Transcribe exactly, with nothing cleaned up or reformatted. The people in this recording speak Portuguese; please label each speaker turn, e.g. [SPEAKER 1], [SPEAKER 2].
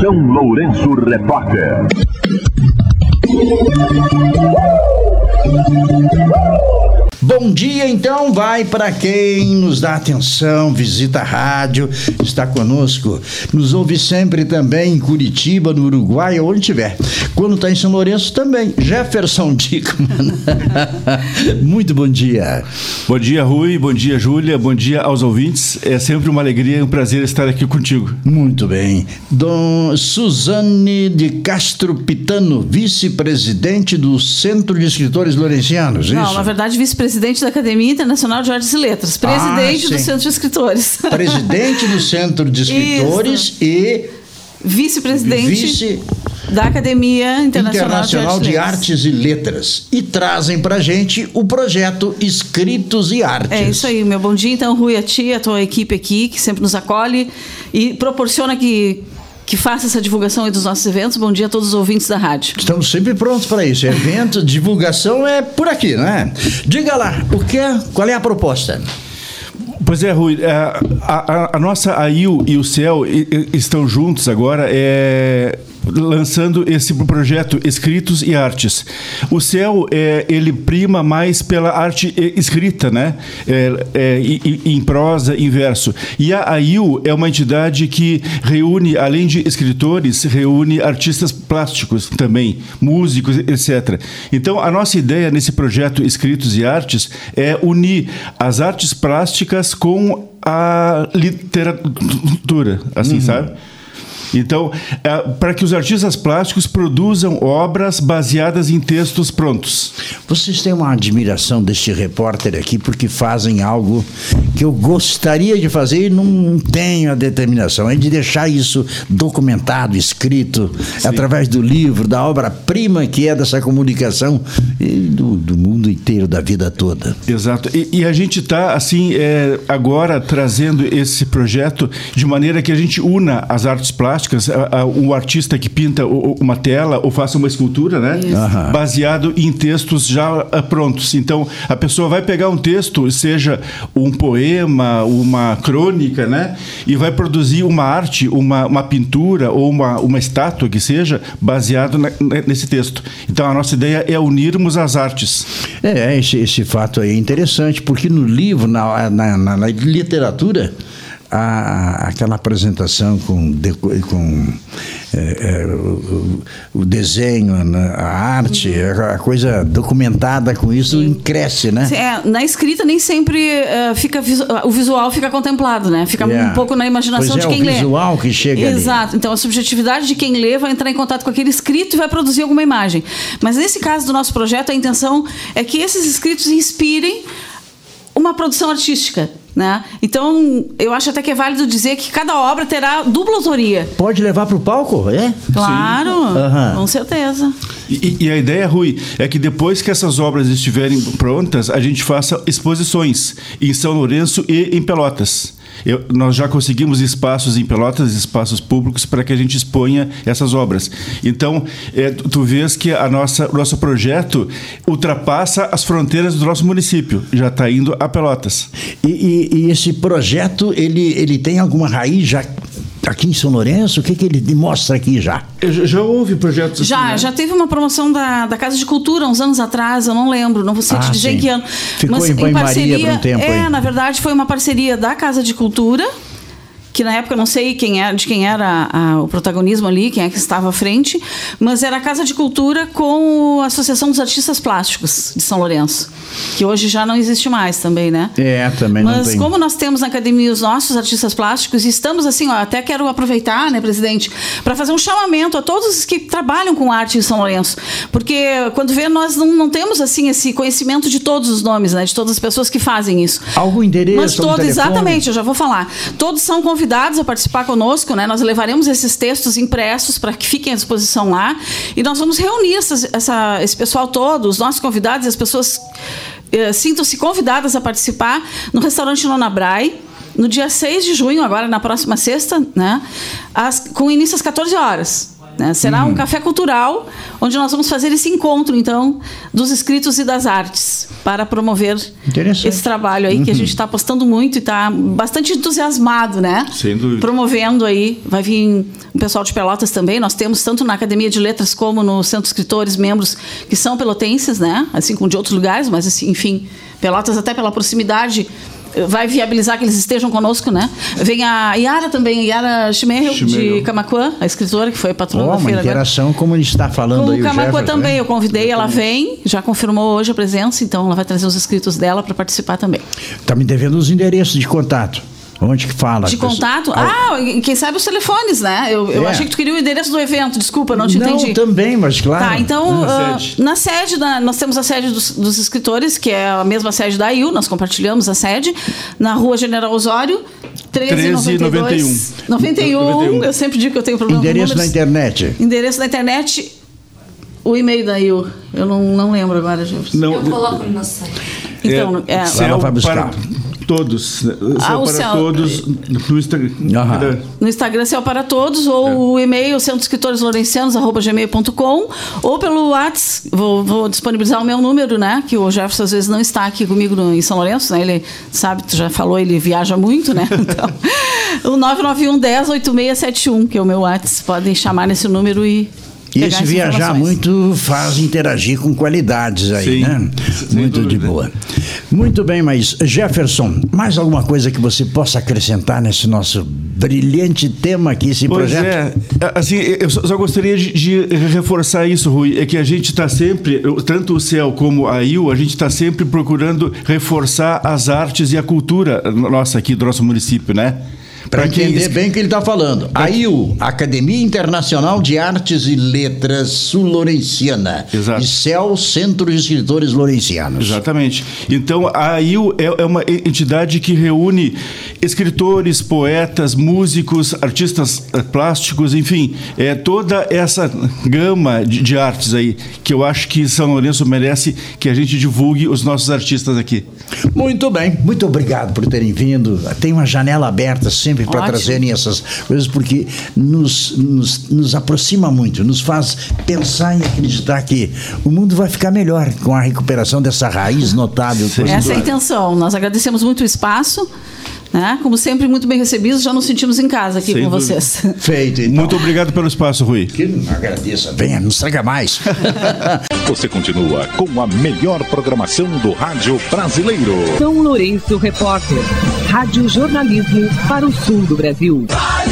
[SPEAKER 1] São Lourenço Repórter.
[SPEAKER 2] Bom dia, então, vai para quem nos dá atenção, visita a rádio, está conosco, nos ouve sempre também em Curitiba, no Uruguai, onde estiver. Quando está em São Lourenço também, Jefferson Dickman. Muito bom dia.
[SPEAKER 3] Bom dia, Rui, bom dia, Júlia, bom dia aos ouvintes. É sempre uma alegria e um prazer estar aqui contigo.
[SPEAKER 2] Muito bem. Dom Suzane de Castro Pitano, vice-presidente do Centro de Escritores Lourencianos,
[SPEAKER 4] Não,
[SPEAKER 2] isso?
[SPEAKER 4] na verdade, vice-presidente da Academia Internacional de Artes e Letras, presidente
[SPEAKER 2] Ah,
[SPEAKER 4] do Centro de Escritores.
[SPEAKER 2] Presidente do Centro de Escritores
[SPEAKER 4] Isso.
[SPEAKER 2] e
[SPEAKER 4] Vice-presidente
[SPEAKER 2] vice
[SPEAKER 4] da Academia Internacional,
[SPEAKER 2] Internacional
[SPEAKER 4] de,
[SPEAKER 2] de
[SPEAKER 4] Artes,
[SPEAKER 2] Artes e Letras. E trazem pra gente o projeto Escritos e Artes.
[SPEAKER 4] É isso aí, meu bom dia, então, Rui, a ti, a tua equipe aqui, que sempre nos acolhe e proporciona que que faça essa divulgação aí dos nossos eventos. Bom dia a todos os ouvintes da rádio.
[SPEAKER 2] Estamos sempre prontos para isso. Evento, divulgação é por aqui, não é? Diga lá, o que é, qual é a proposta?
[SPEAKER 3] Pois é, Rui, a, a, a nossa A I U e o C E L estão juntos agora, é, lançando esse projeto Escritos e Artes. O C E L, é, ele prima mais pela arte escrita, né? É, é, em, em prosa, em verso. E a A I U é uma entidade que reúne, além de escritores, reúne artistas plásticos também, músicos, etcétera. Então, a nossa ideia nesse projeto Escritos e Artes é unir as artes plásticas com a literatura, assim, uhum. sabe? Então, é, para que os artistas plásticos produzam obras baseadas em textos prontos.
[SPEAKER 2] Vocês têm uma admiração deste repórter aqui, porque fazem algo que eu gostaria de fazer e não tenho a determinação, é de deixar isso documentado, escrito, Sim. através do livro, da obra-prima que é dessa comunicação e do, do mundo inteiro, da vida toda.
[SPEAKER 3] Exato. E, e a gente está, assim, é, agora trazendo esse projeto de maneira que a gente una as artes plásticas, o artista que pinta uma tela ou faça uma escultura, né? Uhum. Baseado em textos já prontos. Então, a pessoa vai pegar um texto, seja um poema, uma crônica, né? E vai produzir uma arte, uma, uma pintura ou uma, uma estátua que seja baseado na, nesse texto. Então, a nossa ideia é unirmos as artes.
[SPEAKER 2] É, esse, esse fato aí é interessante, porque no livro, na, na, na, na literatura, A, aquela apresentação com, de, com é, é, o, o desenho, a arte, a coisa documentada com isso Sim. cresce, né?
[SPEAKER 4] É, na escrita nem sempre uh, fica visu- o visual fica contemplado, né? Fica yeah. um pouco na imaginação
[SPEAKER 2] pois
[SPEAKER 4] de
[SPEAKER 2] é,
[SPEAKER 4] quem lê.
[SPEAKER 2] o visual que chega
[SPEAKER 4] Exato.
[SPEAKER 2] ali.
[SPEAKER 4] Então a subjetividade de quem lê vai entrar em contato com aquele escrito e vai produzir alguma imagem. Mas nesse caso do nosso projeto, a intenção é que esses escritos inspirem uma produção artística, né? Então, eu acho até que é válido dizer que cada obra terá dupla autoria.
[SPEAKER 2] Pode levar para o palco, é?
[SPEAKER 4] Claro,
[SPEAKER 2] uhum.
[SPEAKER 4] com certeza.
[SPEAKER 3] E, e a ideia, Rui, é que depois que essas obras estiverem prontas, a gente faça exposições em São Lourenço e em Pelotas. Eu, nós já conseguimos espaços em Pelotas, espaços públicos, para que a gente exponha essas obras. Então, é, tu vês que a nossa, o nosso projeto ultrapassa as fronteiras do nosso município, já está indo a Pelotas.
[SPEAKER 2] E, e, e esse projeto, ele, ele tem alguma raiz já aqui em São Lourenço? O que, que ele mostra aqui já?
[SPEAKER 3] Já, já houve projetos assim,
[SPEAKER 4] Já,
[SPEAKER 3] né?
[SPEAKER 4] já teve uma promoção da, da Casa de Cultura uns anos atrás, eu não lembro, não vou sei
[SPEAKER 2] ah,
[SPEAKER 4] te dizer
[SPEAKER 2] sim.
[SPEAKER 4] em que ano.
[SPEAKER 2] Ficou
[SPEAKER 4] mas
[SPEAKER 2] em banho-maria por um tempo.
[SPEAKER 4] É,
[SPEAKER 2] aí.
[SPEAKER 4] na verdade, foi uma parceria da Casa de Cultura, que na época eu não sei quem era, de quem era a, o protagonismo ali, quem é que estava à frente, mas era a Casa de Cultura com a Associação dos Artistas Plásticos de São Lourenço, que hoje já não existe mais também, né?
[SPEAKER 2] É, também
[SPEAKER 4] mas
[SPEAKER 2] não tem.
[SPEAKER 4] Mas como nós temos na academia os nossos artistas plásticos e estamos assim, ó, até quero aproveitar, né, presidente, para fazer um chamamento a todos os que trabalham com arte em São Lourenço, porque quando vê, nós não, não temos assim esse conhecimento de todos os nomes, né, de todas as pessoas que fazem isso.
[SPEAKER 2] Algum endereço,
[SPEAKER 4] mas todos, exatamente, eu já vou falar. Todos são convidados a participar conosco, né? Nós levaremos esses textos impressos para que fiquem à disposição lá e nós vamos reunir essas, essa, esse pessoal todo, os nossos convidados e as pessoas eh, sintam-se convidadas a participar no restaurante Nona Brai, no dia seis de junho, agora na próxima sexta, né? As, com início às quatorze horas. né? Será
[SPEAKER 2] Uhum.
[SPEAKER 4] um café cultural, onde nós vamos fazer esse encontro, então, dos escritos e das artes, para promover esse trabalho aí, uhum. que a gente está apostando muito e está bastante entusiasmado, né?
[SPEAKER 3] Sem dúvida.
[SPEAKER 4] Promovendo aí. Vai vir o pessoal de Pelotas também. Nós temos, tanto na Academia de Letras como no Centro de Escritores, membros que são pelotenses, né? Assim como de outros lugares, mas, assim, enfim, Pelotas, até pela proximidade, vai viabilizar que eles estejam conosco, né? Vem a Yara também, a Yara Chimerel, de Camaquã, a escritora que foi patrona
[SPEAKER 2] oh,
[SPEAKER 4] da feira.
[SPEAKER 2] Uma interação, agora. Como a gente está falando
[SPEAKER 4] com
[SPEAKER 2] aí, o
[SPEAKER 4] Camaquã
[SPEAKER 2] Jefferson,
[SPEAKER 4] também,
[SPEAKER 2] né?
[SPEAKER 4] eu convidei, ela vem, já confirmou hoje a presença, então ela vai trazer os escritos dela para participar também.
[SPEAKER 2] Está me devendo os endereços de contato. Onde que fala?
[SPEAKER 4] De contato? Ah, quem sabe os telefones, né? Eu, eu
[SPEAKER 2] é.
[SPEAKER 4] achei que tu queria o endereço do evento, desculpa, não te
[SPEAKER 2] não,
[SPEAKER 4] entendi.
[SPEAKER 2] Não, também, mas claro.
[SPEAKER 4] Tá, então,
[SPEAKER 3] na
[SPEAKER 4] uh,
[SPEAKER 3] sede,
[SPEAKER 4] na sede da, nós temos a sede dos, dos escritores, que é a mesma sede da I U, nós compartilhamos a sede, na Rua General Osório, treze noventa e um. noventa e um, eu sempre digo que eu tenho problema
[SPEAKER 2] endereço
[SPEAKER 4] com
[SPEAKER 2] na internet.
[SPEAKER 4] Endereço na internet, o e-mail da I U, eu não, não lembro agora, Jefferson.
[SPEAKER 5] Não, eu coloco no nosso site.
[SPEAKER 4] Então, é, é,
[SPEAKER 2] ela vai buscar.
[SPEAKER 3] Para todos,
[SPEAKER 4] ah,
[SPEAKER 3] para
[SPEAKER 4] céu,
[SPEAKER 3] todos no Instagram.
[SPEAKER 2] Aham.
[SPEAKER 4] No Instagram, Céu para Todos, ou é. o e-mail centro escritores lorencianos arroba gmail ponto com, ou pelo WhatsApp, vou, vou disponibilizar o meu número, né? Que o Jefferson às vezes não está aqui comigo no, em São Lourenço, né? Ele sabe, tu já falou, ele viaja muito, né? Então, o nove nove um dez oito seis sete um, que é o meu WhatsApp, podem chamar nesse número e.
[SPEAKER 2] E esse viajar muito faz interagir com qualidades aí, Sim, né? Muito dúvida. De boa. Muito bem, mas Jefferson, mais alguma coisa que você possa acrescentar nesse nosso brilhante tema aqui, esse
[SPEAKER 3] pois
[SPEAKER 2] projeto?
[SPEAKER 3] É, assim, eu só gostaria de, de reforçar isso, Rui, é que a gente está sempre, tanto o C E L como a I U, a gente está sempre procurando reforçar as artes e a cultura nossa aqui do nosso município, né?
[SPEAKER 2] Para entender bem o que ele está falando. A I U, Academia Internacional de Artes e Letras Sul-Lourenciana.
[SPEAKER 3] Exato.
[SPEAKER 2] E C E L, Centro de Escritores Lourencianos.
[SPEAKER 3] Exatamente. Então, a I U é, é uma entidade que reúne escritores, poetas, músicos, artistas plásticos, enfim, é toda essa gama de, de artes aí, que eu acho que São Lourenço merece que a gente divulgue os nossos artistas aqui.
[SPEAKER 2] Muito bem. Muito obrigado por terem vindo. Tem uma janela aberta sempre para trazerem essas coisas, porque nos, nos, nos aproxima muito, nos faz pensar e acreditar que o mundo vai ficar melhor com a recuperação dessa raiz notável.
[SPEAKER 4] Essa é a intenção. Nós agradecemos muito o espaço, né? Como sempre, muito bem recebidos, já nos sentimos em casa aqui Sem com dúvida. Vocês.
[SPEAKER 2] Feito, então.
[SPEAKER 3] Muito obrigado pelo espaço, Rui.
[SPEAKER 2] Que não agradeça. Venha, nos traga mais.
[SPEAKER 1] Você continua com a melhor programação do rádio brasileiro.
[SPEAKER 6] São Lourenço Repórter. Rádio Jornalismo para o sul do Brasil.